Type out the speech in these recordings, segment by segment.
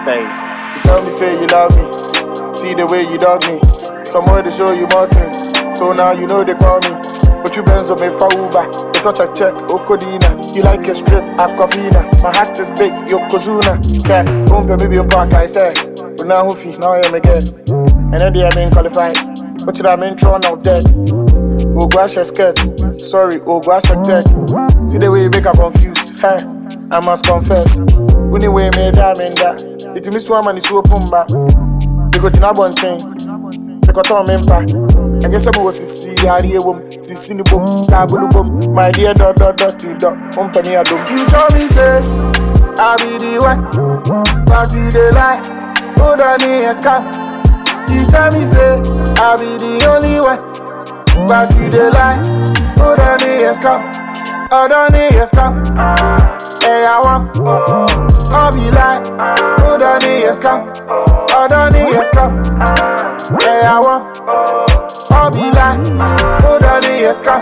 say. You tell me say you love me, see the way you dog me. Somewhere to show you more things, so now you know they call me. But you Benzo me for Uber, they touch a check, Okodina. You like a strip, Aquafina. My heart is big, Yokozuna. Yeah, don't pay me on park, I say. But now Hoofy, now I am again. And then they have been qualified, but you have been thrown out dead. Ogwasha scared, sorry, Ogwasha dead. See the way you make her confused, hey, I must confess. Anyway, me diamond that. It me swam and it's open back. They go to na one thing. They got on member. I guess I was see Harry wom, see ni boom, tabulu boom. My dear dotty dot, company I do. You told me say I be the one, but they lie. Hold on a scam. You tell me say I be the only one, but they lie. Hold on a scam. Hold on a scam. Hey, I want. I'll be like. Hold on a scam. Hold on a scam. Hey, I want. I'll be like, hold on the scam.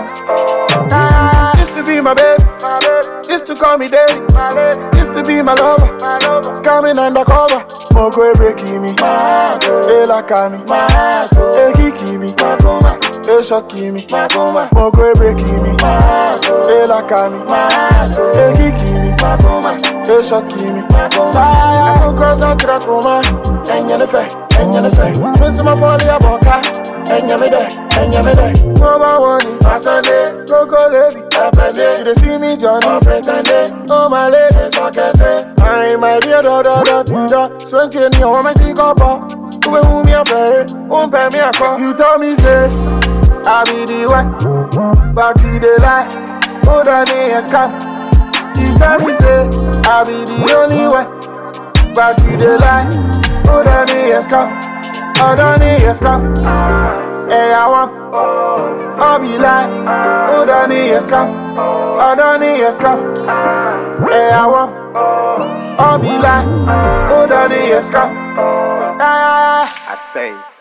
Used to be my baby, used to call me daddy, used to be my lover, scamming undercover. Moko breaking me, they like me, they kicking me, they shocking me. Moko breaking me, they like me, they kicking me, they shocking me. I go cross out to the coma, and you're the fair, and you're the fair. When some of all your boca. Enyame there. Mama want it, my Sunday, Coco lady, Apende. You dey see me, Johnny, pretende. Oh my lady, so get it. I'm my dear da. Swenty and you want me to go up. Who me a ferry, won't pay me a call. You told me, say, I be the one, but he dey lie. Hold on a scam. You tell me, say, I be the only one, but he dey lie. Hold on a scam. Hold on a scam. Hey, I want. I'll be like. Hold on a scam. Hold on a scam. Hey, I want. I'll be like. Hold on a scam. I say.